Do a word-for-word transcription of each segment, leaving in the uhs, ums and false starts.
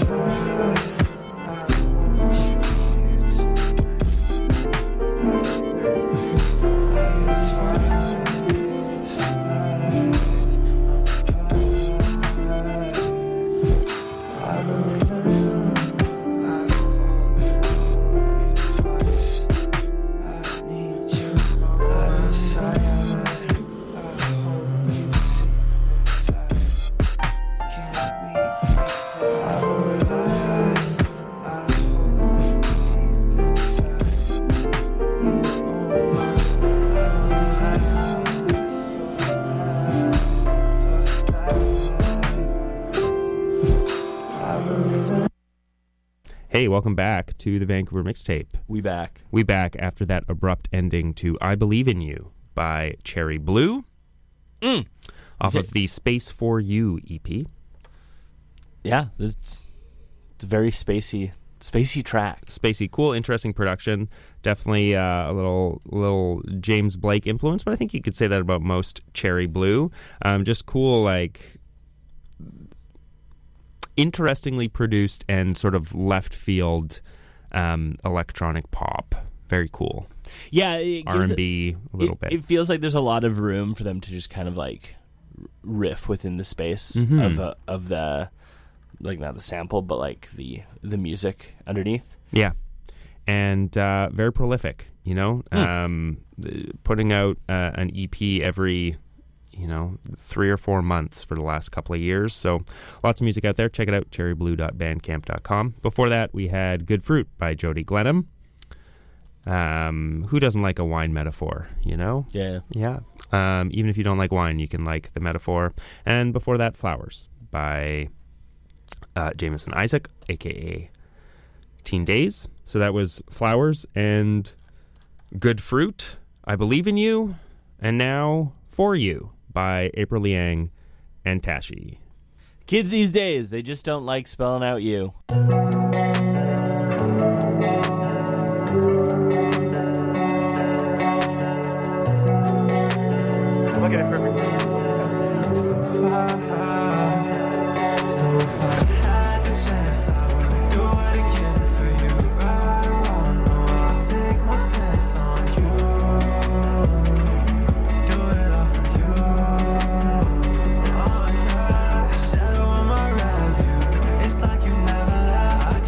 Hey, welcome back to the Vancouver Mixtape. We back. We back after that abrupt ending to I Believe in You by Cherry Blue Mm. off Yeah. of the Space for You E P. Yeah, it's, it's a very spacey, spacey track. Spacey, cool, interesting production. Definitely uh, a little little James Blake influence, but I think you could say that about most Cherry Blue. Um, just cool, like interestingly produced and sort of left field um, electronic pop. Very cool. Yeah, it R and B a little it, bit. It feels like there's a lot of room for them to just kind of like riff within the space Mm-hmm. of uh, of the like not the sample, but like the the music underneath. Yeah, and uh, very prolific. You know, Mm. um, th- putting out uh, an E P every, you know, three or four months for the last couple of years. So lots of music out there. Check it out, cherry blue dot bandcamp dot com. Before that, we had Good Fruit by Jody Glenham. Um, who doesn't like a wine metaphor, you know? Yeah. Yeah. Um, even if you don't like wine, you can like the metaphor. And before that, Flowers by uh, Jameson Isaac, a k a. Teen Days. So that was Flowers and Good Fruit, I Believe in You, and now For You by April Liang and Tashi. Kids these days, they just don't like spelling out you. Look at it perfectly. So far, so far. Had the chance, I would do it again for you. Right or wrong, no, I'll take my stance on you. Do it all for you. Oh yeah, shadow on my rear view. It's like you never left. I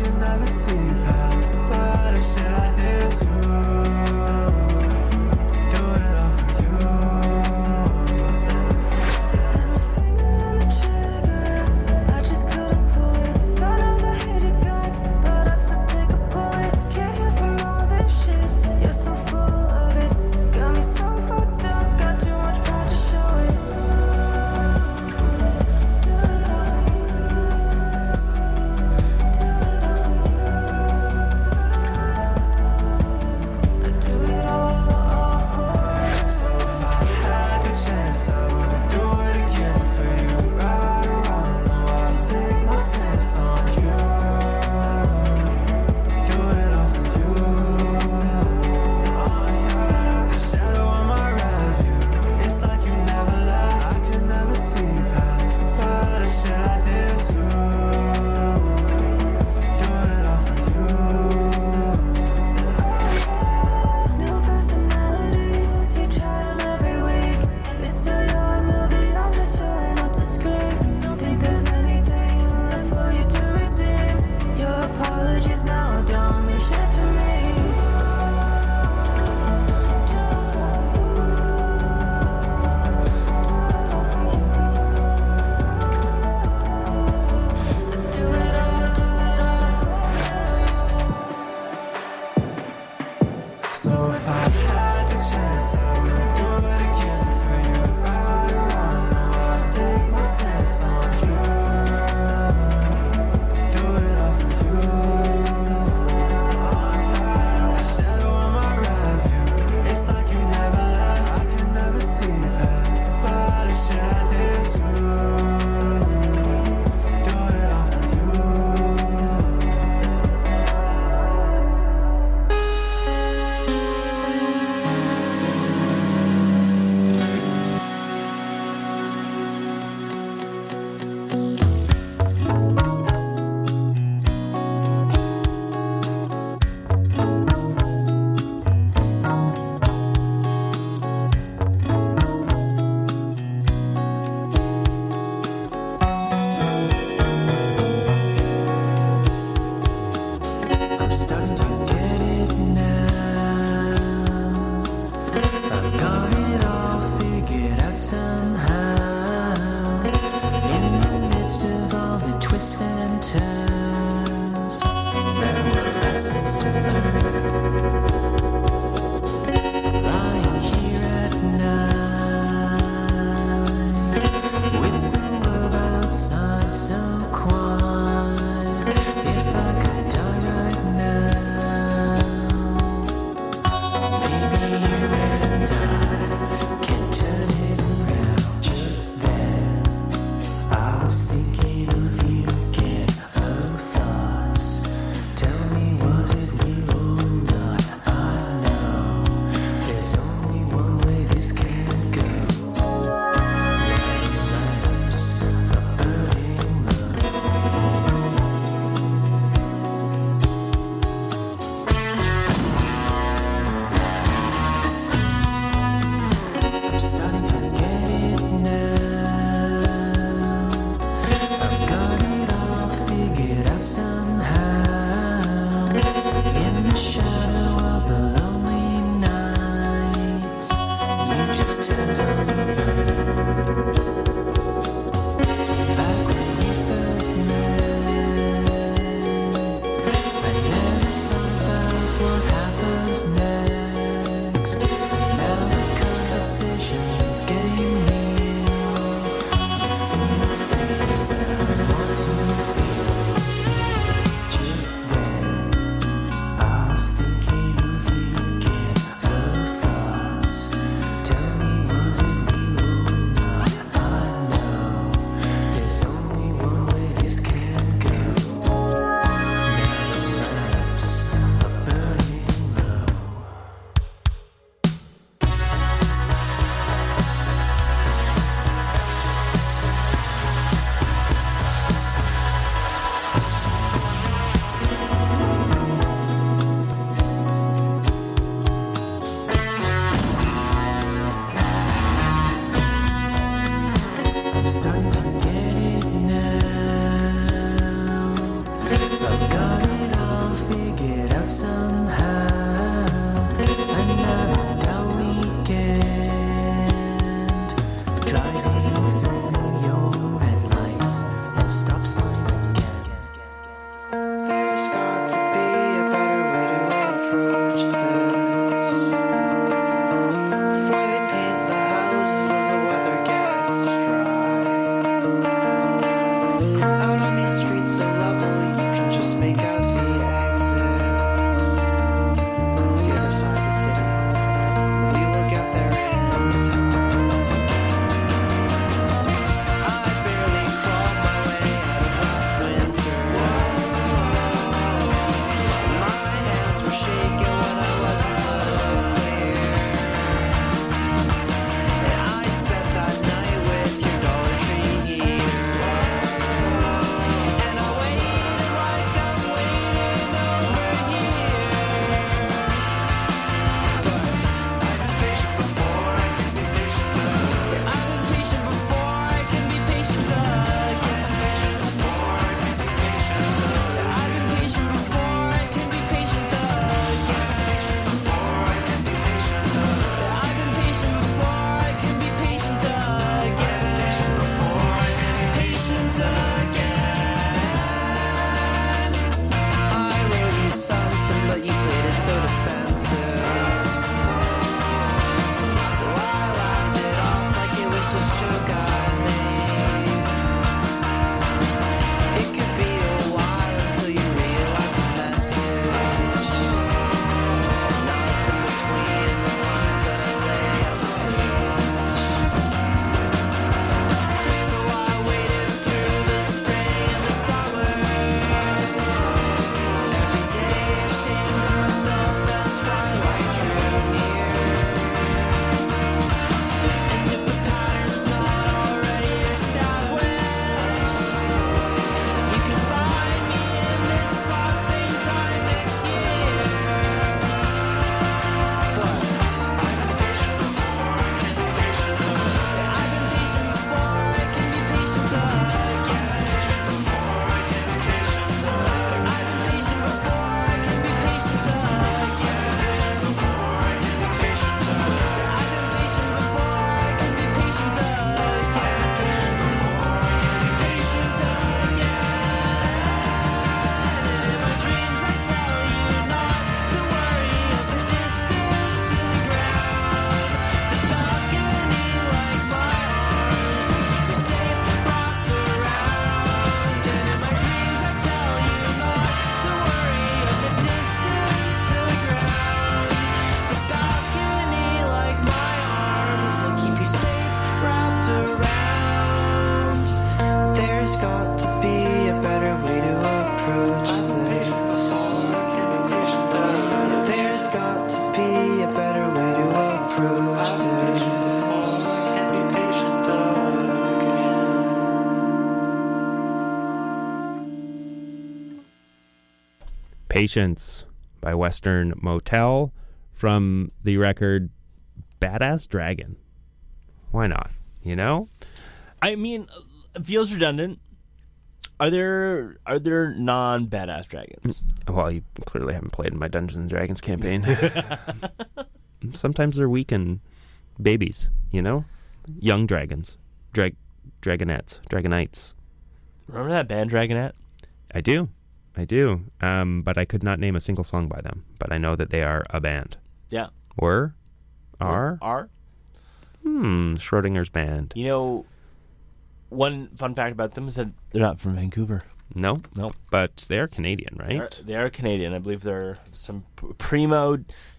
Patience by Western Motel from the record Badass Dragon. Why not? You know? I mean, it feels redundant. Are there are there non badass dragons? Well, you clearly haven't played in my Dungeons and Dragons campaign. Sometimes they're weak and babies, you know? Young dragons. Drag dragonettes. Dragonites. Remember that band Dragonette? I do. I do. Um, but I could not name a single song by them. But I know that they are a band. Yeah. Were? Are? Are? Hmm. Schrodinger's band. You know, one fun fact about them is that they're not from Vancouver. No? No. But they're Canadian, right? They're, they are Canadian. I believe they're some p- primo,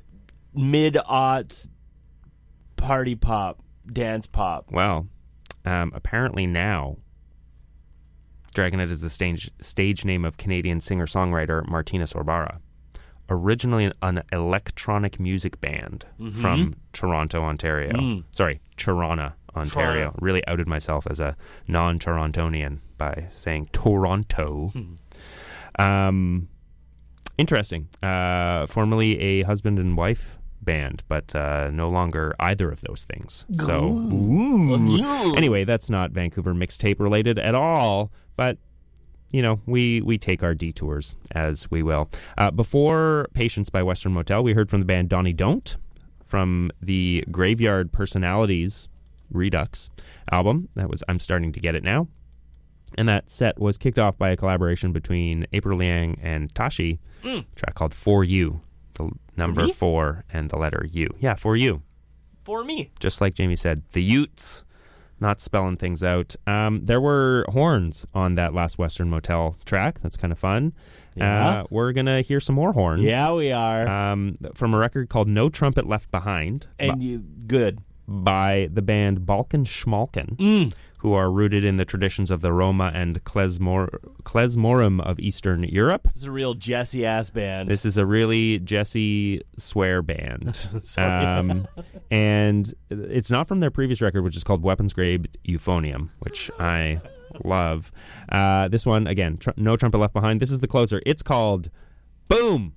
mid-aughts, party pop, dance pop. Well, um, apparently now, Dragonette is the stage, stage name of Canadian singer-songwriter Martina Sorbara. Originally an electronic music band Mm-hmm. from Toronto, Ontario. Mm. Sorry, Toronto, Ontario. Toronto. Really outed myself as a non-Torontonian by saying Toronto. Hmm. Um, interesting. Uh, formerly a husband and wife band, but uh, no longer either of those things. So, ooh. Anyway, that's not Vancouver mixtape related at all, but you know, we, we take our detours as we will. Uh, before Patience by Western Motel, we heard from the band Donnie Don't from the Graveyard Personalities Redux album. That was I'm Starting to Get It Now. And that set was kicked off by a collaboration between April Liang and Tashi, Mm. a track called For You, the number me? four and the letter U. Yeah, For You. For me. Just like Jamie said, the Utes, not spelling things out. Um, there were horns on that last Western Motel track. That's kind of fun. Yeah. Uh, we're going to hear some more horns. Yeah, we are. Um, from a record called No Trumpet Left Behind and you, good. by the band Balkan Schmalken, Mm. who are rooted in the traditions of the Roma and klezmor- klezmorim of Eastern Europe. It's a real Jesse ass band. This is a really Jesse swear band. Sorry. um, and it's not from their previous record, which is called Weapons Grade Euphonium, which I love. Uh, this one, again, tr- No Trumpet Left Behind. This is the closer. It's called Boom!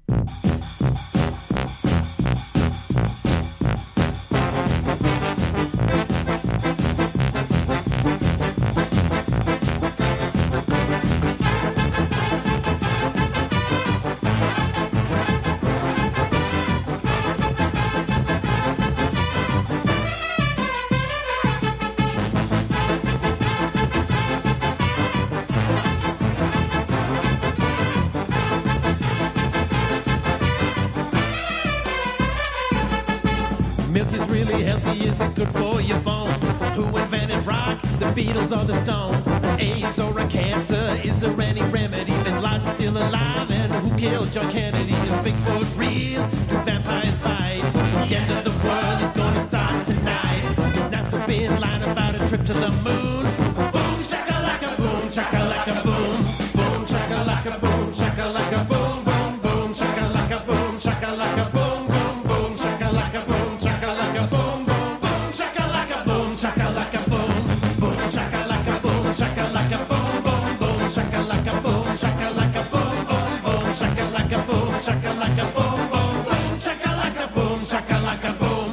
Milk is really healthy, is it good for your bones? Who invented rock? The Beatles or the Stones? AIDS or a cancer? Is there any remedy? Bin Laden's still alive, and who killed John Kennedy? Is Bigfoot real? Do vampires bite? The end of the world is gonna start tonight. Is NASA being lying about a trip to the moon? Boom, shakalaka, boom, shakalaka, boom. Boom, shakalaka, boom, shakalaka, boom, boom, boom, shakalaka, boom, shakalaka, boom, boom, boom, shakalaka, boom, shakalaka, boom, boom, boom, shakalaka, boom, shakalaka, boom, boom, shakalaka, boom, shakalaka, boom, boom, boom, shakalaka, boom, shakalaka, boom, boom, boom, shakalaka, boom, shakalaka, boom, boom, boom, shakalaka, boom, shakalaka, boom.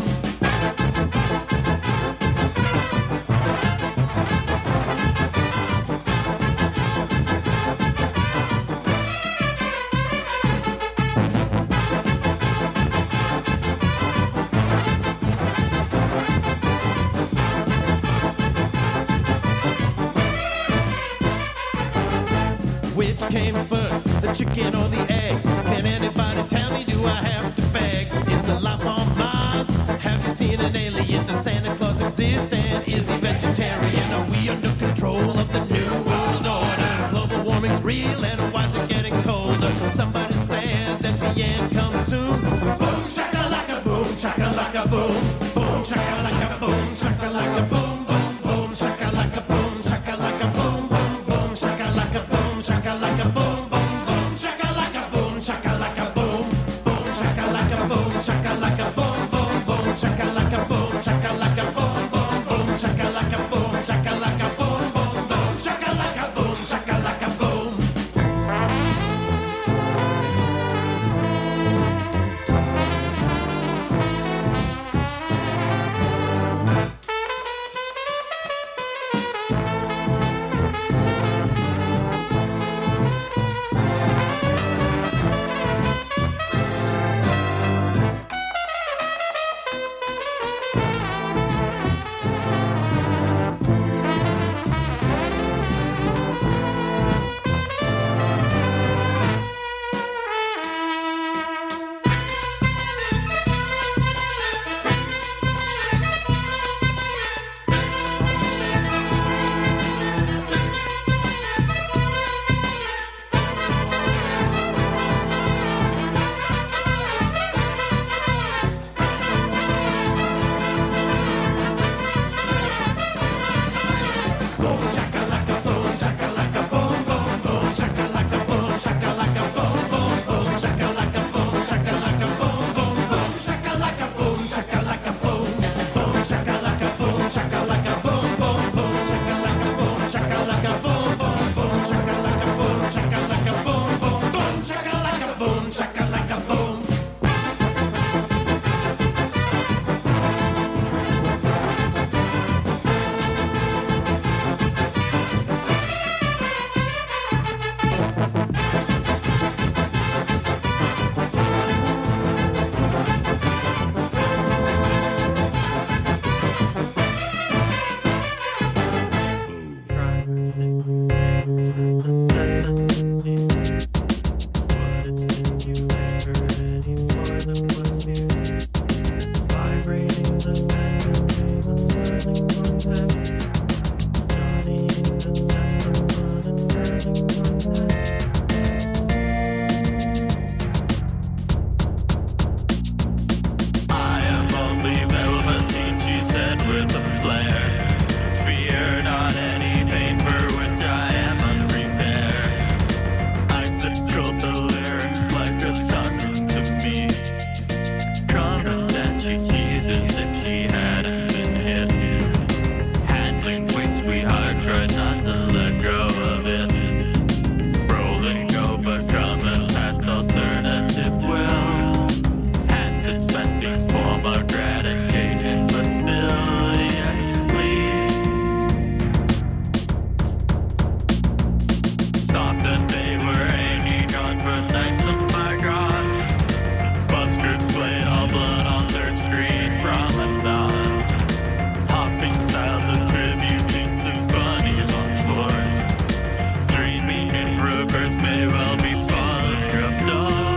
Which came first, the chicken or the egg? Can anybody tell me, do I have to beg? Is there life on Mars? Have you seen an alien? Does Santa Claus exist? And is he vegetarian? Are we under control of the new world order? Global warming's real, and why is it getting colder? Somebody said that the end comes soon. Boom, shakalaka, boom, shakalaka, boom. Boom, shakalaka, boom, shakalaka, boom, boom, boom, shakalaka, boom, shakalaka, boom, boom, boom, shakalaka, boom, shakalaka, boom, boom, boom, shakalaka, the nights of my garage. Buskers play all blood on Third Street promenade. Hopping styles of tributing to bunnies on floors. Dreaming in Rupert's may well be falling up doors.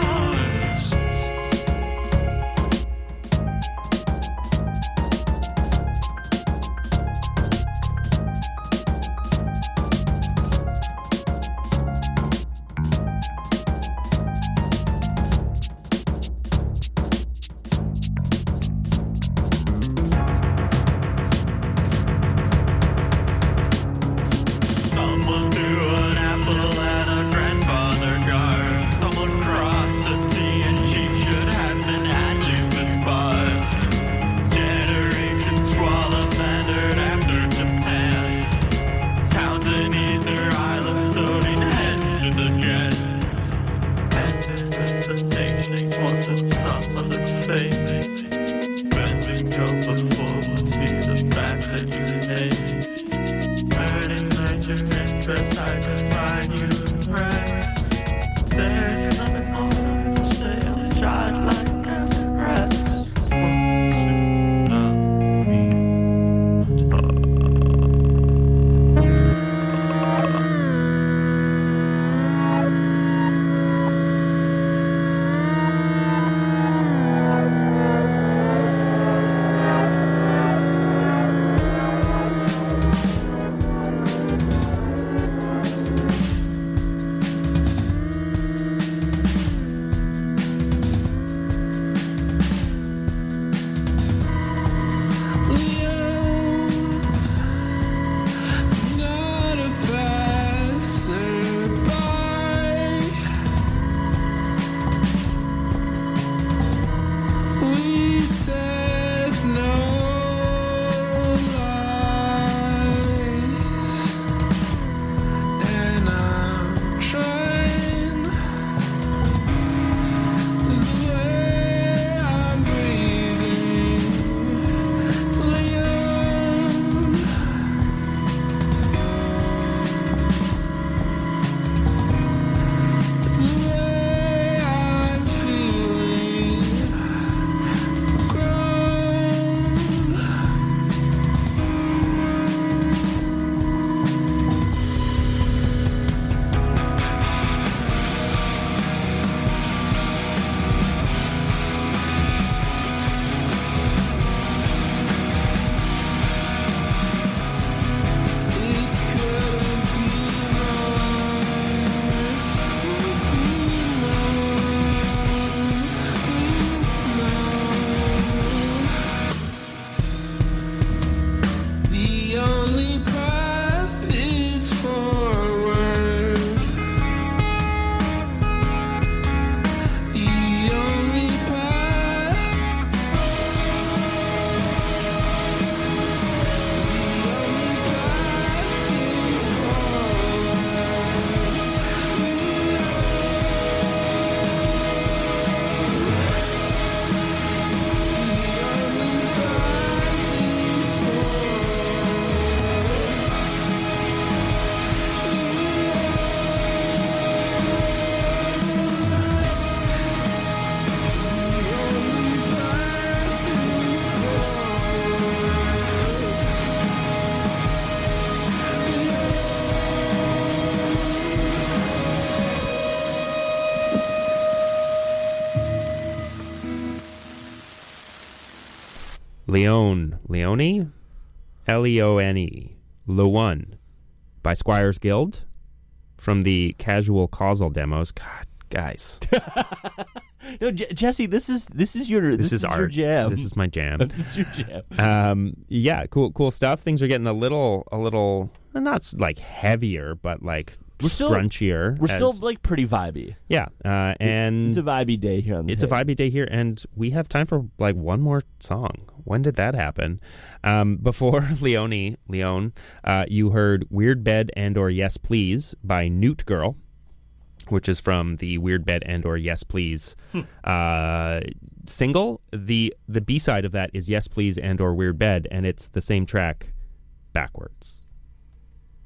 Someone threw an apple at a grandfather guard. Someone crossed the sea and she should have been at Lisbon's bar. Generations swallow-bandered after Japan. Towns in Easter Island stoning hedges again. And the nations wanted some of the face. Bending over forward, see the back that you made. Burning like your interest, I can find you impressed. There's nothing more to say, I'm childlike and rest. Soon I'll be taught. Not a passerby. We said no lies, and I'm trying the way I'm breathing, Leon. The way I'm feeling, grown. It couldn't be worse to be known. The only path is forward. The only path. Leone, Leone, L E O N E, Leone, by Squires Guild, from the Casual Causal demos. God, guys, No, J- Jesse, this is this is your this, this, is, our your jam. This is my jam. this is your jam. um, yeah, cool, cool stuff. Things are getting a little, a little, not s- like heavier, but like We're still- scrunchier. We're still as- like pretty vibey. yeah, uh, and It's a vibey day here on the It's a Tape. vibey day here, and we have time for like one more song. When did that happen? Um, before Leone, Leone, uh, you heard "Weird Bed" and or "Yes Please" by Newt Girl, which is from the "Weird Bed" and or "Yes Please" uh, single. the The B side of that is "Yes Please" and or "Weird Bed," and it's the same track backwards.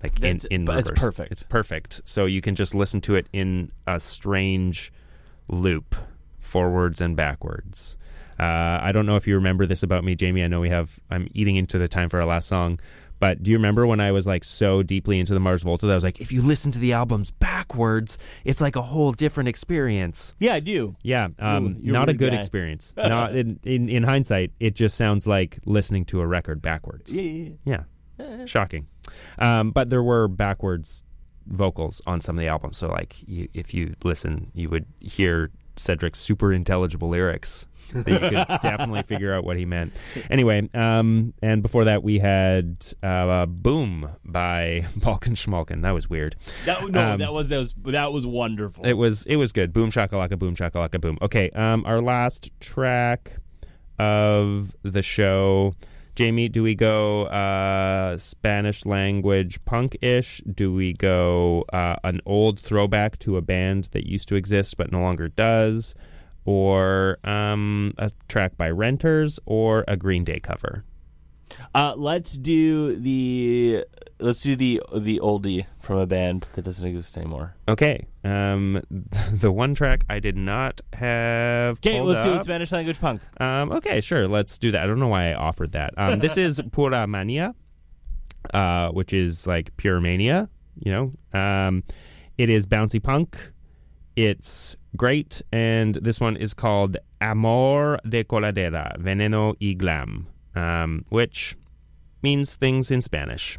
like in, That's- in but it's reverse. perfect. It's perfect. So you can just listen to it in a strange loop, forwards and backwards. Uh, I don't know if you remember this about me, Jamie. I know we have. I'm eating into the time for our last song. But do you remember when I was like so deeply into the Mars Volta that I was like, if you listen to the albums backwards, it's like a whole different experience. Yeah, I do. Yeah, um, You're a not a weird good guy. experience. Not in, in in hindsight, it just sounds like listening to a record backwards. Yeah, yeah, Yeah, shocking. Um, but there were backwards vocals on some of the albums, so like you, if you listen, you would hear Cedric's super intelligible lyrics that you could definitely figure out what he meant. Anyway, um, and before that we had uh, "Boom" by Balkan Schmalkin. That was weird. That, no, Um, that was that was that was wonderful. It was it was good. Boom shakalaka, boom shakalaka, boom. Okay, um, our last track of the show. Jamie, do we go uh, Spanish language punk-ish? Do we go uh, an old throwback to a band that used to exist but no longer does? Or um, a track by Renters or a Green Day cover? Uh, let's do the let's do the the oldie from a band that doesn't exist anymore. Okay. Um, the one track I did not have Okay, pulled let's do up. it Spanish language punk. Um, okay, sure. Let's do that. I don't know why I offered that. Um, this is Pura Mania, uh, which is like pure mania, you know. Um, it is bouncy punk. It's great. And this one is called Amor de Coladera, Veneno y Glam, um, which means things in Spanish.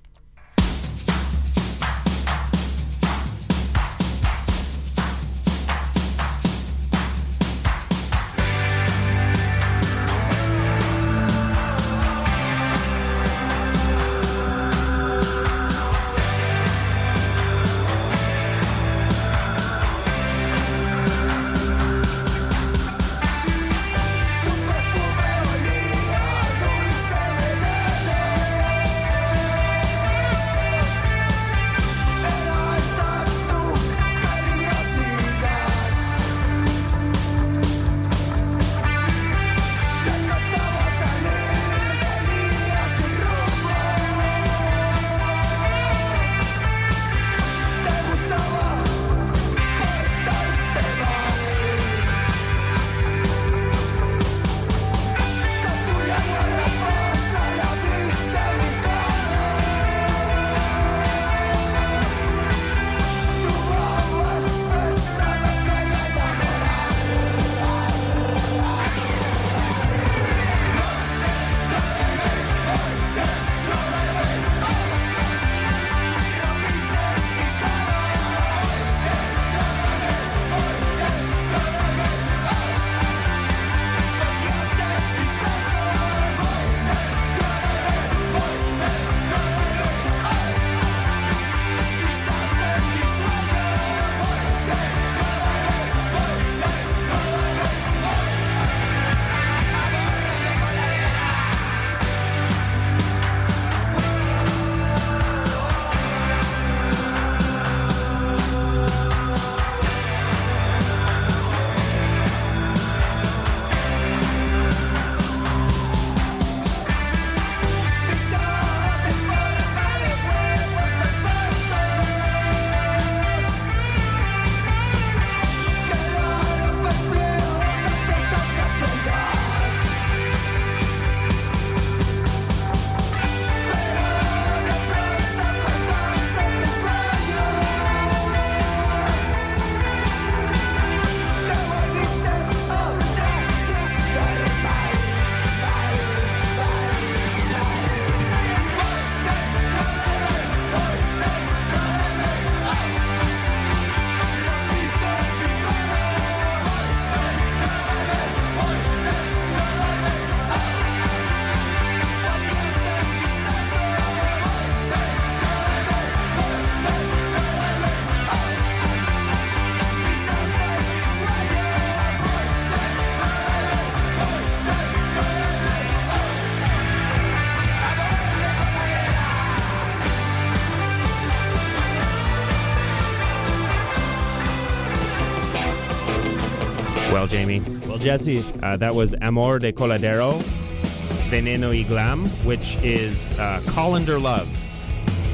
Well, Jamie, Well, Jesse, uh, that was Amor de Coladero, Veneno y Glam, which is uh, Colander Love.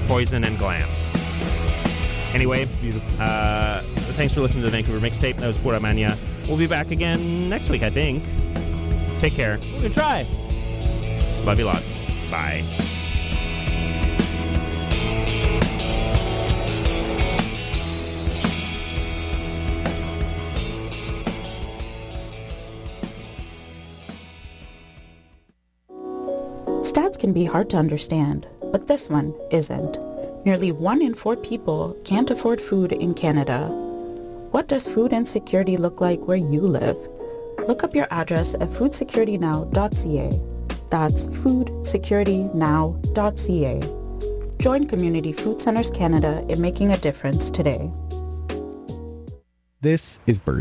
Poison and Glam. Anyway, uh, thanks for listening to the Vancouver Mixtape. That was Pura Mania. We'll be back again next week, I think. Take care. We're gonna try. Love you lots. Bye. Stats can be hard to understand, but this one isn't. Nearly one in four people can't afford food in Canada. What does food insecurity look like where you live? Look up your address at food security now dot c a. That's food security now dot c a. Join Community Food Centres Canada in making a difference today. This is Bird